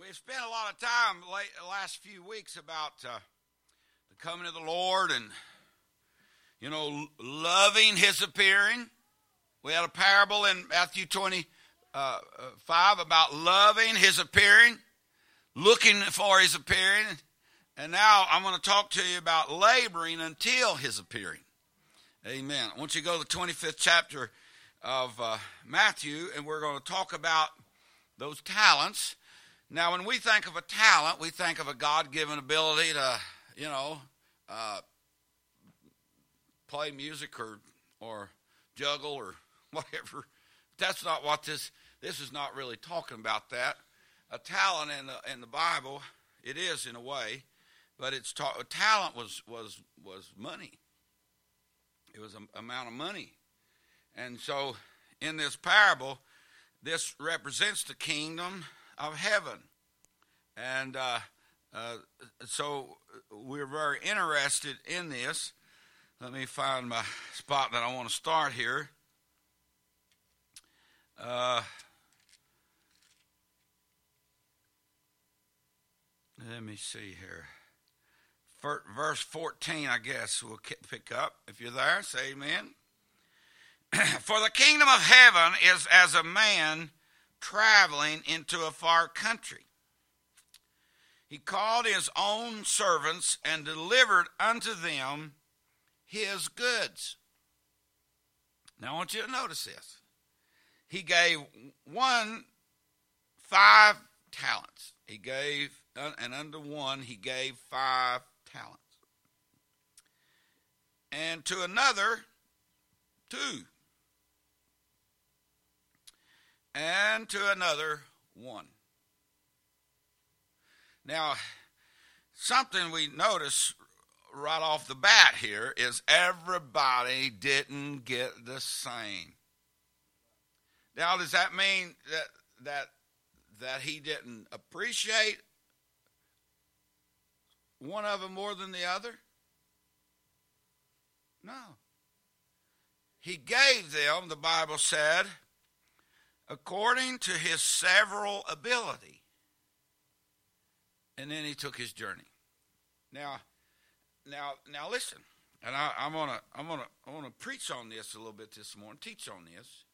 We've spent a lot of time the last few weeks about the coming of the Lord and, loving His appearing. We had a parable in Matthew 25 about loving His appearing, looking for His appearing. And now I'm going to talk to you about laboring until His appearing. Amen. I want you to go to the 25th chapter of Matthew, and we're going to talk about those talents. Now, when we think of a talent, we think of a God-given ability to, play music or juggle or whatever. That's not what this is not really talking about that. A talent in the Bible, it is in a way, but talent was money. It was an amount of money. And so in this parable, this represents the kingdom of heaven. And so we're very interested in this. Let me find my spot that I want to start here. Let me see here. Verse 14, I guess, we'll pick up. If you're there, say amen. For the kingdom of heaven is as a man traveling into a far country. He called his own servants and delivered unto them his goods. Now I want you to notice this. He gave one 5 talents. He gave, and unto one he gave 5 talents. And to another 2. And to another 1. Now, something we notice right off the bat here is everybody didn't get the same. Now, does that mean that he didn't appreciate one of them more than the other? No. He gave them, the Bible said, according to his several ability. And then he took his journey. Now listen. And I'm gonna preach on this a little bit this morning. Teach on this.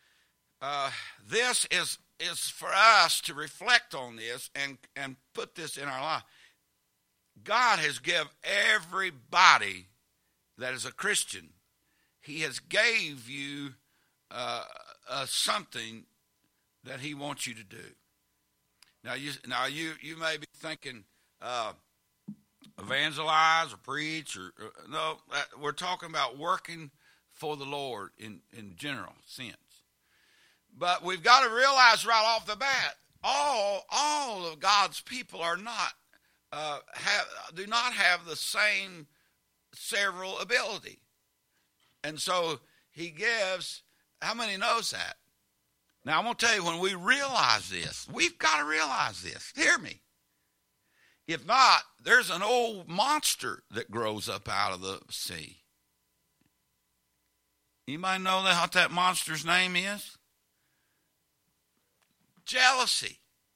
This is for us to reflect on this and put this in our life. God has given everybody that is a Christian. He has gave you something that He wants you to do. Now you may be thinking evangelize or preach or no. We're talking about working for the Lord in general sense. But we've got to realize right off the bat, all of God's people are not do not have the same several ability, and so He gives. How many knows that? Now, I'm going to tell you, when we realize this, we've got to realize this. Hear me. If not, there's an old monster that grows up out of the sea. Anybody know what that monster's name is? Jealousy.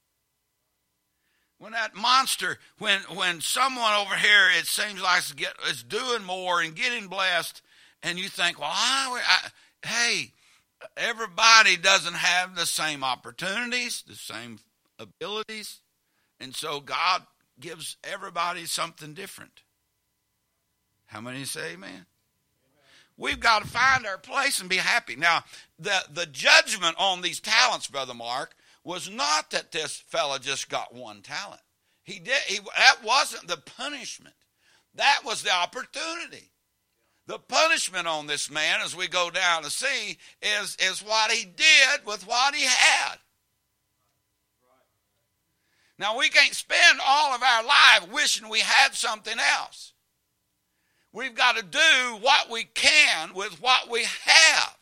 When that monster, when someone over here, it seems like is doing more and getting blessed, and you think, well, hey, everybody doesn't have the same opportunities, the same abilities, and so God gives everybody something different. How many say amen? We've got to find our place and be happy. Now, the judgment on these talents, Brother Mark, was not that this fella just got 1 talent. That wasn't the punishment. That was the opportunity. The punishment on this man, as we go down to see, is what he did with what he had. Now, we can't spend all of our life wishing we had something else. We've got to do what we can with what we have.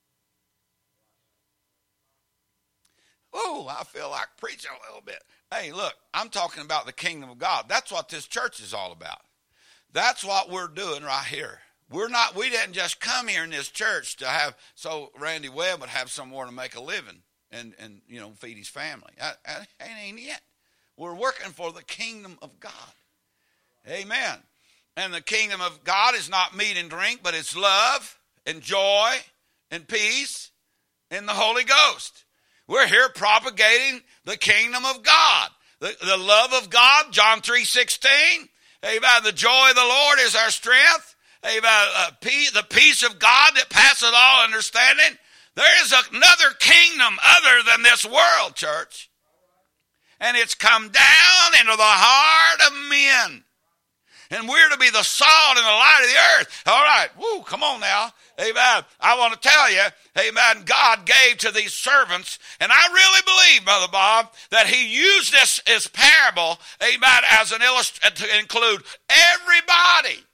Oh, I feel like preaching a little bit. Hey, look, I'm talking about the kingdom of God. That's what this church is all about. That's what we're doing right here. We didn't just come here in this church to have, so Randy Webb would have somewhere to make a living and feed his family. That ain't it. We're working for the kingdom of God. Amen. And the kingdom of God is not meat and drink, but it's love and joy and peace in the Holy Ghost. We're here propagating the kingdom of God. The love of God, John 3:16. Amen. The joy of the Lord is our strength. Amen. The peace of God that passeth all understanding. There is another kingdom other than this world, church. And it's come down into the heart of men. And we're to be the salt and the light of the earth. All right. Woo, come on now. Amen. I want to tell you, amen, God gave to these servants, and I really believe, Brother Bob, that he used this as parable, amen, as an illustration to include everybody.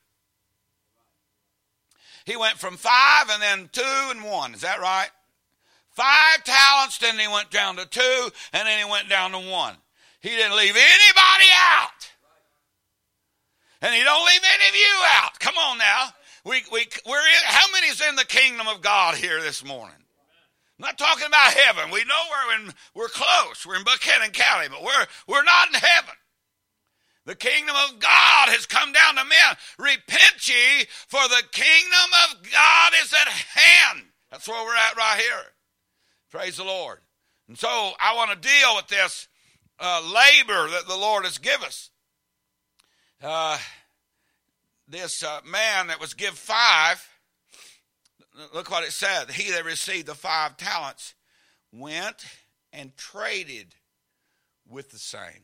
He went from 5 and then 2 and 1. Is that right? 5 talents, then he went down to 2, and then he went down to 1. He didn't leave anybody out. And he don't leave any of you out. Come on now. We're in, how many's in the kingdom of God here this morning? I'm not talking about heaven. We know we're close. We're in Buchanan County, but we're not in heaven. The kingdom of God has come down to men. Repent ye, for the kingdom of God is at hand. That's where we're at right here. Praise the Lord. And so I want to deal with this labor that the Lord has given us. This man that was given 5, look what it said. He that received the 5 talents went and traded with the same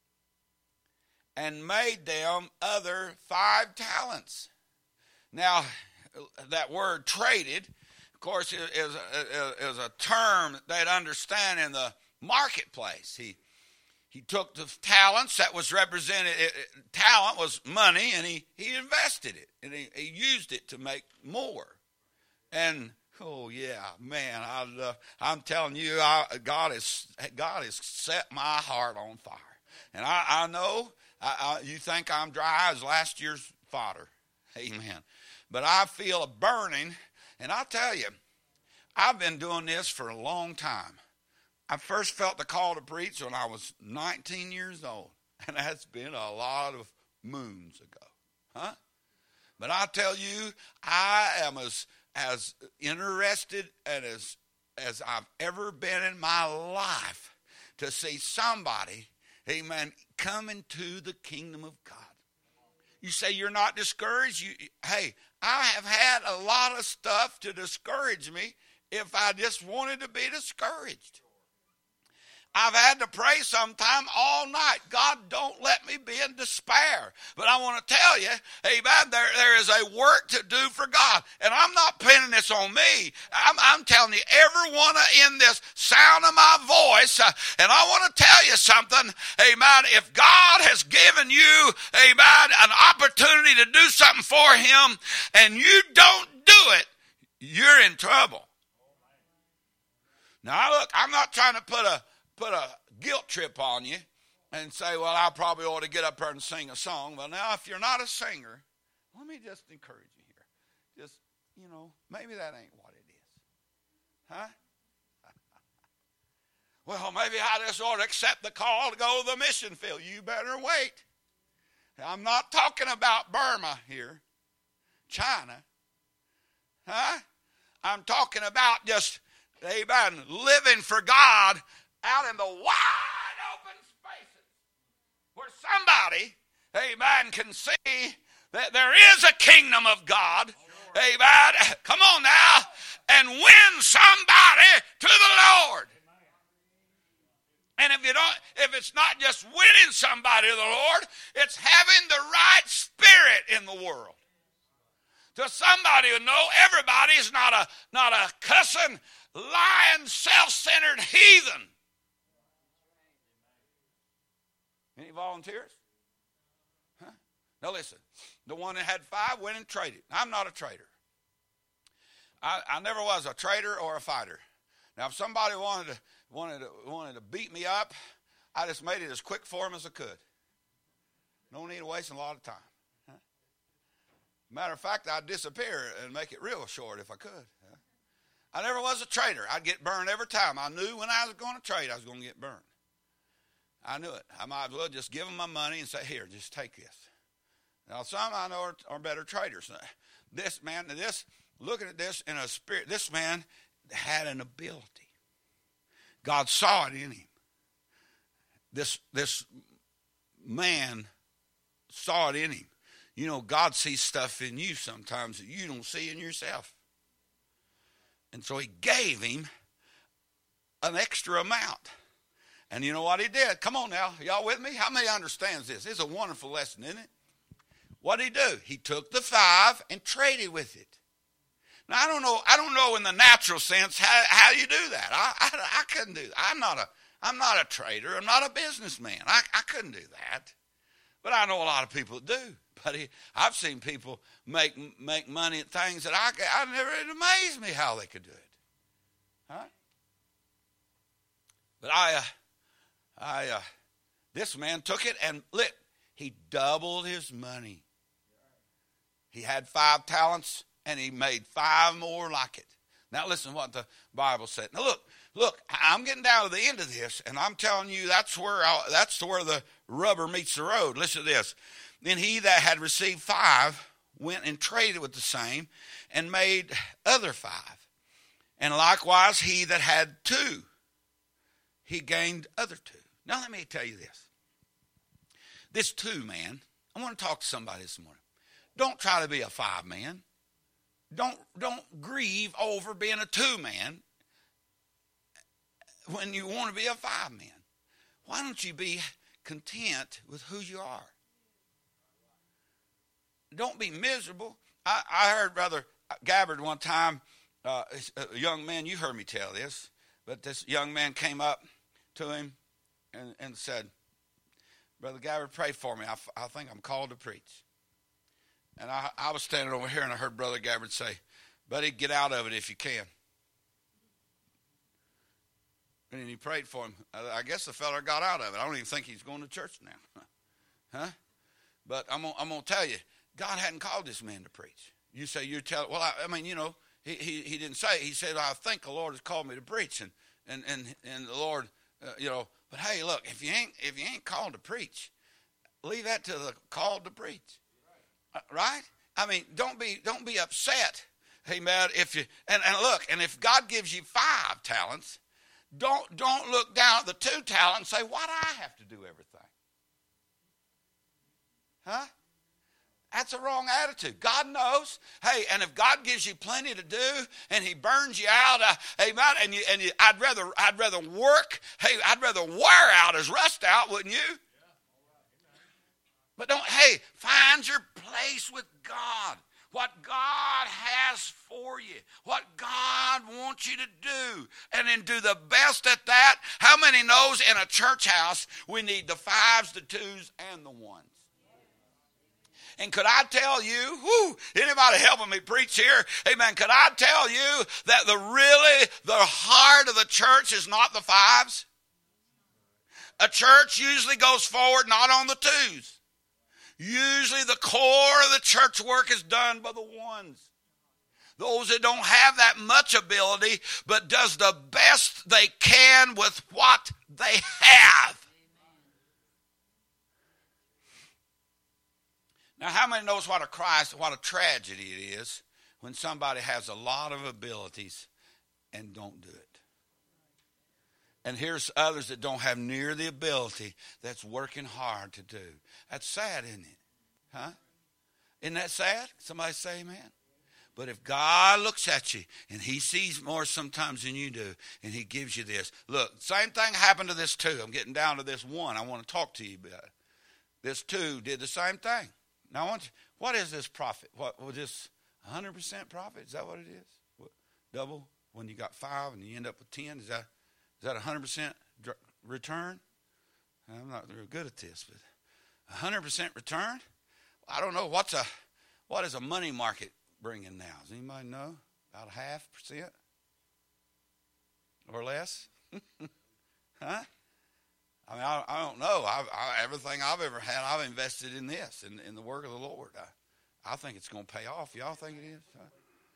and made them other 5 talents. Now, that word traded, of course, is a term they'd understand in the marketplace. He took the talents that was represented. Talent was money, and he invested it, and he used it to make more. And oh yeah, man, I'm telling you, God has set my heart on fire. And I know you think I'm dry as last year's fodder, amen. But I feel a burning, and I'll tell you, I've been doing this for a long time. I first felt the call to preach when I was 19 years old, and that's been a lot of moons ago, huh? But I tell you, I am as interested and as I've ever been in my life to see somebody, amen, come into the kingdom of God. You say you're not discouraged? Hey, I have had a lot of stuff to discourage me if I just wanted to be discouraged. I've had to pray sometime all night. God, don't let me be in despair. But I want to tell you, amen, there is a work to do for God. And I'm not pinning this on me. I'm telling you, everyone in this sound of my voice, and I want to tell you something, amen, if God has given you, amen, an opportunity to do something for him, and you don't do it, you're in trouble. Now, look, I'm not trying to put a guilt trip on you and say, well, I probably ought to get up there and sing a song. Well, now, if you're not a singer, let me just encourage you here. Just, maybe that ain't what it is. Huh? Well, maybe I just ought to accept the call to go to the mission field. You better wait. I'm not talking about Burma here, China. Huh? I'm talking about just, amen, living for God out in the wide open spaces where somebody, amen, can see that there is a kingdom of God, amen, come on now, and win somebody to the Lord. And if it's not just winning somebody to the Lord, it's having the right spirit in the world. To somebody who know everybody is not a cussing, lying, self-centered heathen. Any volunteers? Huh? Now listen, the one that had 5 went and traded. I'm not a trader. I never was a trader or a fighter. Now, if somebody wanted to beat me up, I just made it as quick for them as I could. No need to waste a lot of time. Huh? Matter of fact, I'd disappear and make it real short if I could. Huh? I never was a trader. I'd get burned every time. I knew when I was going to trade, I was going to get burned. I knew it. I might as well just give them my money and say, here, just take this. Now, some I know are better traders. This man, looking at this in a spirit, this man had an ability. God saw it in him. This man saw it in him. You know, God sees stuff in you sometimes that you don't see in yourself. And so he gave him an extra amount. And you know what he did? Come on now, y'all with me? How many understands this? It's a wonderful lesson, isn't it? What did he do? He took the 5 and traded with it. Now I don't know in the natural sense how you do that. I couldn't do that. I'm not a trader. I'm not a businessman. I couldn't do that. But I know a lot of people that do. But I've seen people make money at things that it amazed me how they could do it. Huh? But this man took it and he doubled his money. He had 5 talents and he made 5 more like it. Now listen to what the Bible said. Now look, I'm getting down to the end of this, and I'm telling you that's where the rubber meets the road. Listen to this. Then he that had received 5 went and traded with the same and made other 5. And likewise he that had 2, he gained other 2. Now let me tell you this. This 2 man, I want to talk to somebody this morning. Don't try to be a 5 man. Don't grieve over being a 2 man when you want to be a 5 man. Why don't you be content with who you are? Don't be miserable. I heard Brother Gabbard one time, a young man, you heard me tell this, but this young man came up to him and said, Brother Gabbard, pray for me. I think I'm called to preach. And I was standing over here and I heard Brother Gabbard say, buddy, get out of it if you can. And he prayed for him. I guess the fella got out of it. I don't even think he's going to church now. Huh? But I'm going to tell you, God hadn't called this man to preach. You say, I mean, you know, he didn't say, he said, I think the Lord has called me to preach. And the Lord, you know, but hey, look, if you ain't called to preach, leave that to the called to preach. Right? I mean, don't be upset. Amen. If you and look, and if God gives you 5 talents, don't look down at the 2 talents and say, why do I have to do everything? Huh? That's a wrong attitude. God knows. Hey, and if God gives you plenty to do and he burns you out, amen, and I'd rather work. Hey, I'd rather wear out as rust out, wouldn't you? But find your place with God. What God has for you. What God wants you to do. And then do the best at that. How many knows in a church house we need the 5s, the 2s, and the 1s? And could I tell you, anybody helping me preach here? Amen. Could I tell you that the heart of the church is not the 5s? A church usually goes forward not on the 2s. Usually the core of the church work is done by the 1s. Those that don't have that much ability, but does the best they can with what they have. Now, how many knows what a tragedy it is when somebody has a lot of abilities and don't do it? And here's others that don't have near the ability that's working hard to do. That's sad, isn't it? Huh? Isn't that sad? Somebody say amen. But if God looks at you and he sees more sometimes than you do and he gives you this. Look, same thing happened to this 2. I'm getting down to this 1. I want to talk to you about it. This 2 did the same thing. Now, what is this profit? What was this 100% profit? Is that what it is? What, double when you got 5 and you end up with 10? Is that 100% return? I'm not real good at this, but 100% return? I don't know. What is a money market bringing now? Does anybody know? About 0.5% or less? Huh? I mean, I don't know. Everything I've ever had, I've invested in this, in the work of the Lord. I think it's going to pay off. Y'all think it is?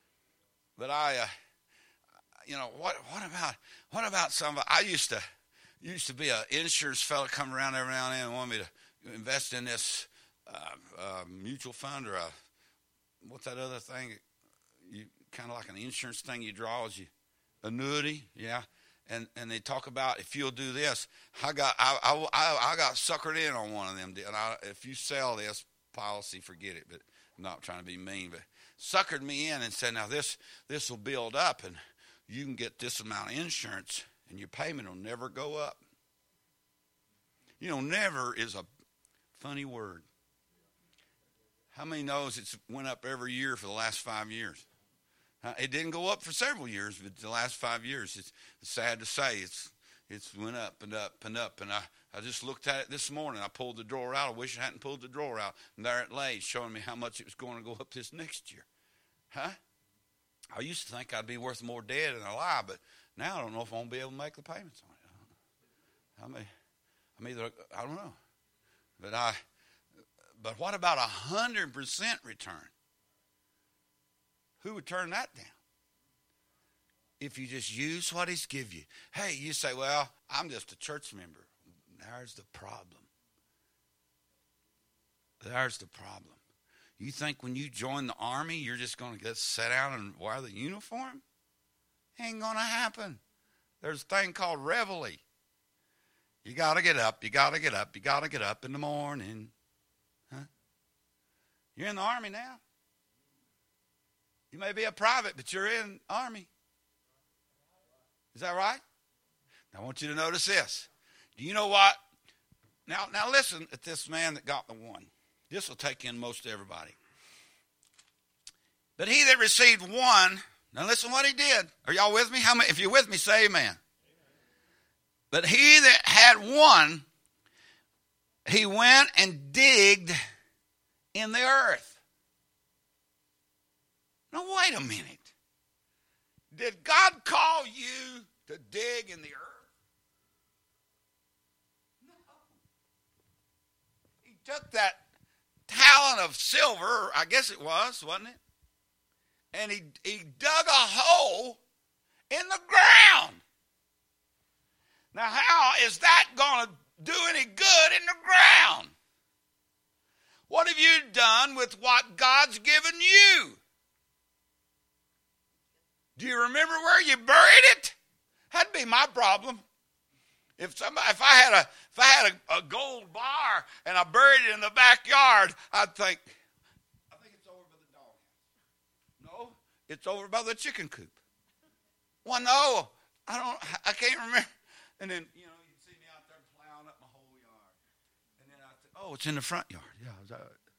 But what about somebody? I used to Used to be an insurance fella come around every now and then and wanted me to invest in this mutual fund or what's that other thing? You kind of like an insurance thing you draw as you annuity, yeah. And they talk about if you'll do this. I got suckered in on one of them. And if you sell this policy, forget it. But I'm not trying to be mean, but suckered me in and said, now this will build up and you can get this amount of insurance and your payment will never go up. You know, never is a funny word. How many knows it's went up every year for the last 5 years? It didn't go up for several years, but the last 5 years, it's sad to say, it's went up and up and up. And I just looked at it this morning. I pulled the drawer out. I wish I hadn't pulled the drawer out. And there it lay, showing me how much it was going to go up this next year. Huh? I used to think I'd be worth more dead than alive, but now I don't know if I'm going to be able to make the payments on it. I don't know. But what about 100% return? Who would turn that down? If you just use what he's give you. Hey, you say, well, I'm just a church member. There's the problem. There's the problem. You think when you join the army, you're just going to get set down and wear the uniform? Ain't going to happen. There's a thing called reveille. You got to get up. You got to get up. You got to get up in the morning. Huh? You're in the army now. You may be a private, but you're in army. Is that right? Now, I want you to notice this. Do you know what? Now listen at this man that got the one. This will take in most everybody. But he that received one, now listen what he did. Are y'all with me? How many? If you're with me, say amen. But he that had one, he went and digged in the earth. Now, wait a minute. Did God call you to dig in the earth? No. He took that talent of silver, I guess it was, wasn't it? And he dug a hole in the ground. Now, how is that going to do any good in the ground? What have you done with what God's given you? Do you remember where you buried it? That'd be my problem. If I had a gold bar and I buried it in the backyard, I'd think, I think it's over by the dog. No, it's over by the chicken coop. Well, no, I can't remember. And then, you can see me out there plowing up my whole yard. And then I think, oh, it's in the front yard. Yeah,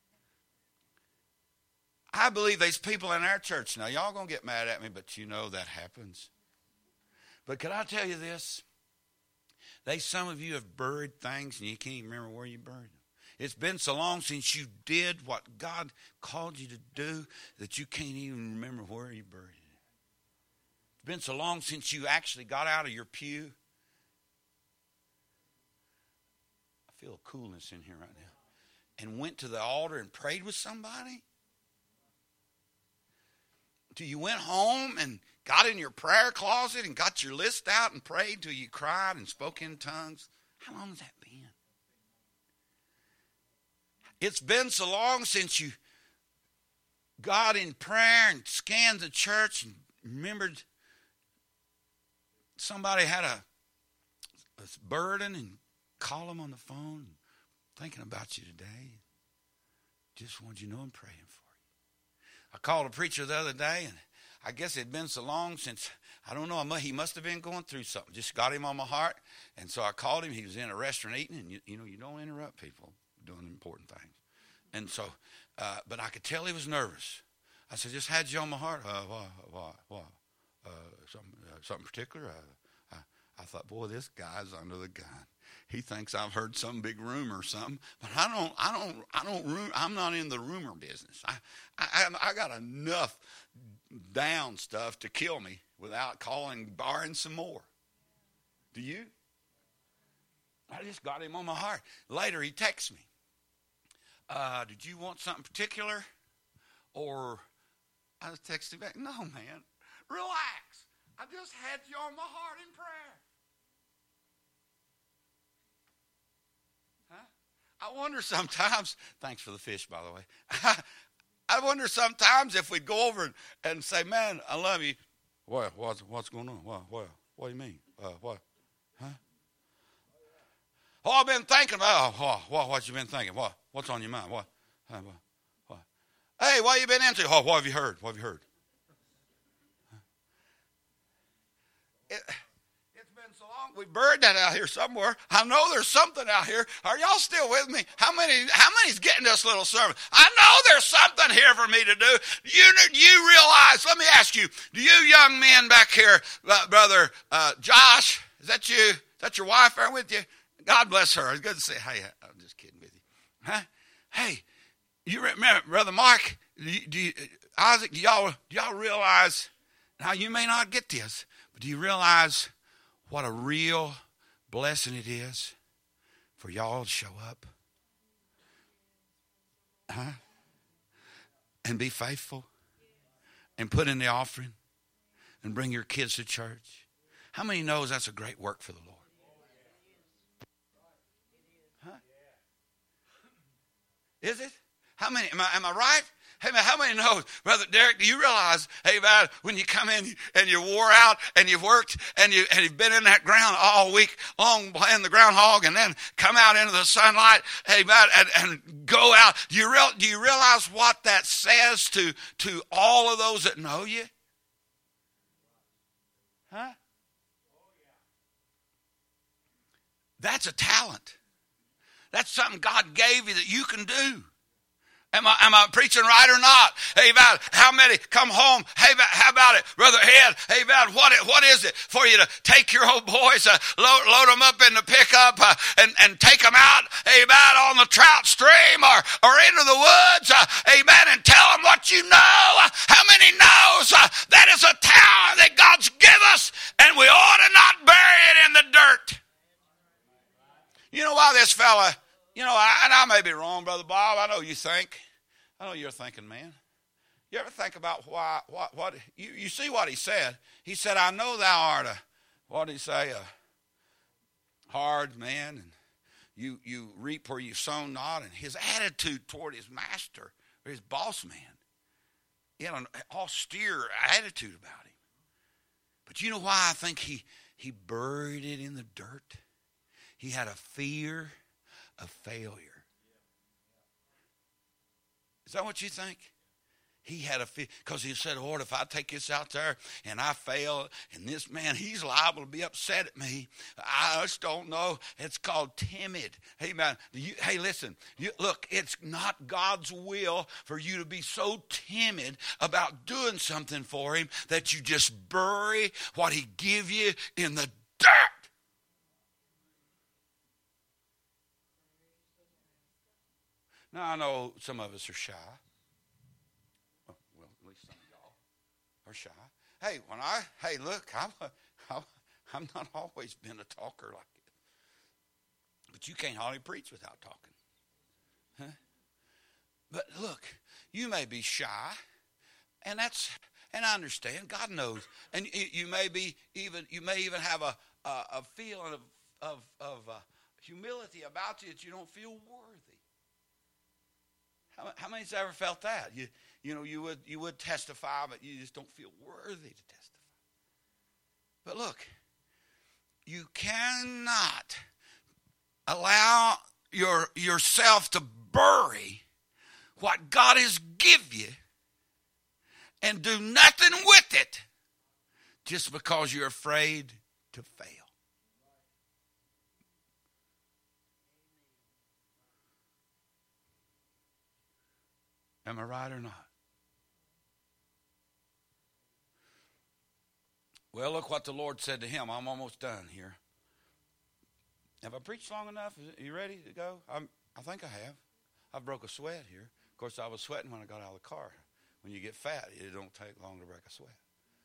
I believe there's people in our church. Now, y'all going to get mad at me, but you know that happens. But can I tell you this? Some of you have buried things and you can't even remember where you buried them. It's been so long since you did what God called you to do that you can't even remember where you buried it. It's been so long since you actually got out of your pew. I feel a coolness in here right now. And went to the altar and prayed with somebody. Till you went home and got in your prayer closet and got your list out and prayed till you cried and spoke in tongues. How long has that been? It's been so long since you got in prayer and scanned the church and remembered somebody had a burden and called them on the phone thinking about you today. Just wanted you to know I'm praying for you. I called a preacher the other day, and I guess it had been so long since, I don't know, he must have been going through something. Just got him on my heart, and so I called him. He was in a restaurant eating, and you don't interrupt people doing important things. And so, but I could tell he was nervous. I said, just had you on my heart. Why? Something particular? I thought, boy, this guy's under the gun. He thinks I've heard some big rumor or something, but I'm not in the rumor business. I got enough down stuff to kill me without borrowing some more. Do you? I just got him on my heart. Later, he texts me. Did you want something particular? Or I was texting back, no, man, relax. I just had you on my heart in prayer. I wonder sometimes, thanks for the fish, by the way. I wonder sometimes if we'd go over and say, man, I love you. What's going on? What do you mean? What? Huh? Oh, I've been thinking about, what you been thinking? What's on your mind? What? Hey, what you been into? Oh, what have you heard? What have you heard? It's been so long. We buried that out here somewhere. I know there's something out here. Are y'all still with me? How many's getting this little sermon? I know there's something here for me to do. You realize, let me ask you, do you young men back here, brother Josh, is that you? Is that your wife there with you? God bless her. It's good to see. Hey, I'm just kidding with you. Huh? Hey, you remember, Brother Mark, Isaac, do y'all realize, now you may not get this, but do you realize what a real blessing it is for y'all to show up? Huh? And be faithful and put in the offering and bring your kids to church. How many knows that's a great work for the Lord? Huh? Is it? How many? Am I right? Hey, man, how many know, Brother Derek, do you realize, hey, man, when you come in and you wore out and you've worked and you've been in that ground all week long playing the groundhog and then come out into the sunlight, hey, man, and go out. Do you realize what that says to all of those that know you? Huh? That's a talent. That's something God gave you that you can do. Am I preaching right or not? Hey, man, how many come home? Hey, man, how about it, Brother Ed? Hey, man, what is it for you to take your old boys, load them up in the pickup and take them out, hey, man, on the trout stream or into the woods, hey, man, and tell them what you know? How many knows that is a talent that God's given us, and we ought to not bury it in the dirt? You know why this fella... You know, and I may be wrong, Brother Bob. I know you think. I know you're thinking, man. You ever think about what you see what he said? He said, I know thou art what did he say? A hard man, and you reap where you sown not. And his attitude toward his master, or his boss man, he had an austere attitude about him. But you know why I think he buried it in the dirt? He had a fear of failure. Is that what you think? He had a fear, because he said, Lord, if I take this out there and I fail, and this man, he's liable to be upset at me. I just don't know. It's called timid. Hey, man, hey, listen, look, it's not God's will for you to be so timid about doing something for him that you just bury what he give you in the dirt. Now, I know some of us are shy. Well, at least some of y'all are shy. Hey, look, I'm not always been a talker like it. But you can't hardly preach without talking. Huh? But look, you may be shy, and I understand. God knows. And you may even have a feeling of humility about you that you don't feel worthy. How many's ever felt that? You would testify, but you just don't feel worthy to testify. But look, you cannot allow yourself to bury what God has given you and do nothing with it just because you're afraid to fail. Am I right or not? Well, look what the Lord said to him. I'm almost done here. Have I preached long enough? Are you ready to go? I think I have. I broke a sweat here. Of course, I was sweating when I got out of the car. When you get fat, it don't take long to break a sweat.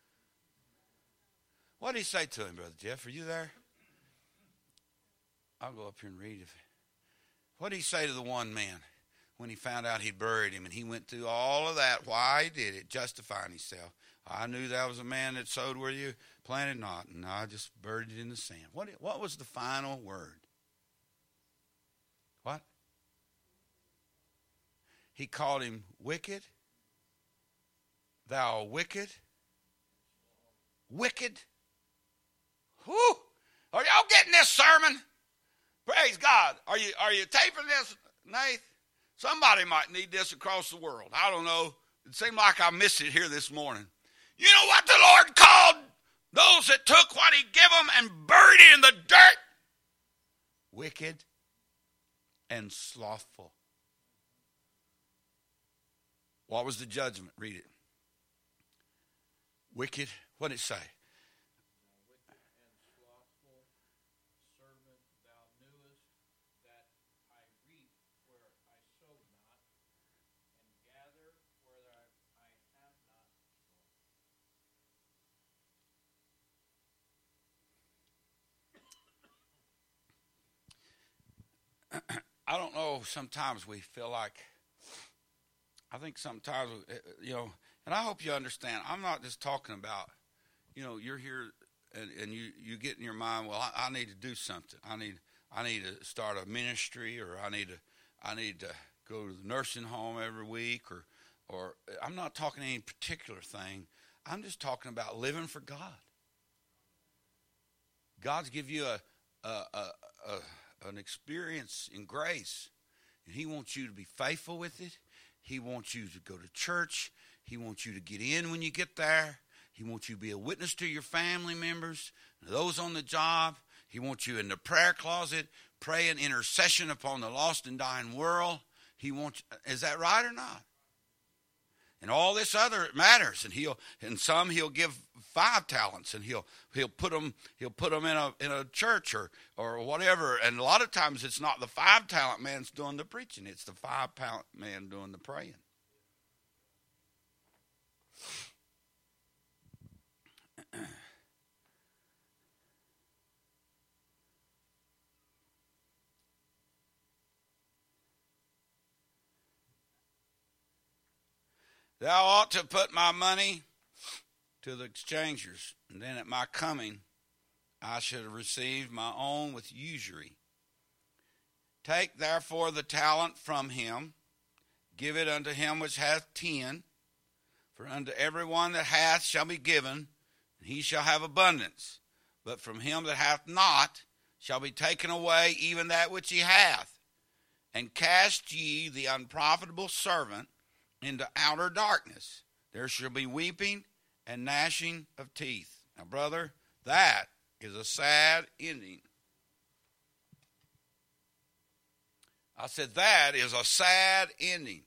What did he say to him, Brother Jeff? Are you there? I'll go up here and read it. What did he say to the one man when he found out he'd buried him, and he went through all of that, why he did it, justifying himself? I knew that was a man that sowed where you planted not, and I just buried it in the sand. What was the final word? What? He called him wicked. Thou wicked. Wicked. Whew. Are y'all getting this sermon? Praise God. Are you taping this, Nate? Somebody might need this across the world. I don't know. It seemed like I missed it here this morning. You know what the Lord called those that took what he gave them and buried it in the dirt? Wicked and slothful. What was the judgment? Read it. Wicked. What did it say? Wicked and slothful servant, thou knewest that I reap where I sowed not, and gather where I have not sown. I don't know, sometimes we feel like, I think sometimes, and I hope you understand, I'm not just talking about, you're here and you get in your mind, well, I need to do something. I need to start a ministry, or I need to go to the nursing home every week, or I'm not talking any particular thing. I'm just talking about living for God. God's give you an experience in grace, and he wants you to be faithful with it. He wants you to go to church. He wants you to get in when you get there. He wants you to be a witness to your family members, those on the job. He wants you in the prayer closet, praying intercession upon the lost and dying world. Is that right or not? And all this other matters. And he'll give 5 talents, and he'll put them in a church or whatever. And a lot of times it's not the 5 talent man's doing the preaching; it's the 5 talent man doing the praying. Thou ought to put my money to the exchangers, and then at my coming I should receive my own with usury. Take therefore the talent from him, give it unto him which hath 10, for unto every one that hath shall be given, and he shall have abundance. But from him that hath not shall be taken away even that which he hath. And cast ye the unprofitable servant into outer darkness. There shall be weeping and gnashing of teeth. Now, brother, that is a sad ending. I said that is a sad ending.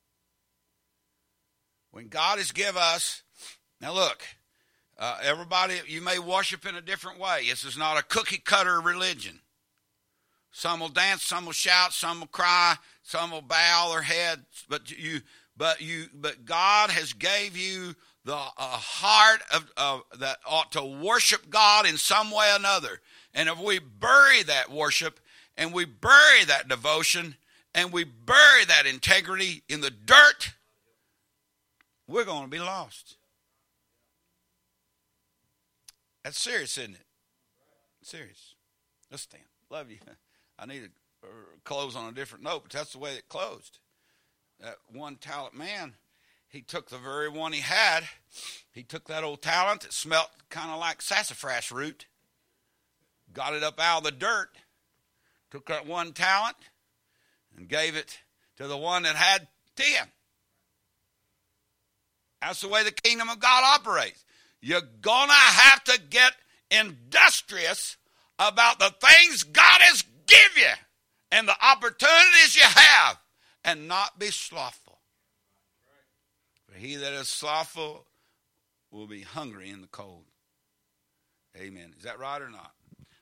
When God has given us, now look, everybody, you may worship in a different way. This is not a cookie cutter religion. Some will dance, some will shout, some will cry, some will bow their heads, but God has gave you the heart of that ought to worship God in some way or another. And if we bury that worship, and we bury that devotion, and we bury that integrity in the dirt, we're going to be lost. That's serious, isn't it? Serious. Let's stand. Love you. I need to close on a different note, but that's the way it closed. That 1 talent man, he took the very one he had. He took that old talent that smelt kind of like sassafras root, got it up out of the dirt, took that 1 talent and gave it to the one that had 10. That's the way the kingdom of God operates. You're going to have to get industrious about the things God has given you and the opportunities you have, and not be slothful. For he that is slothful will be hungry in the cold. Amen. Is that right or not?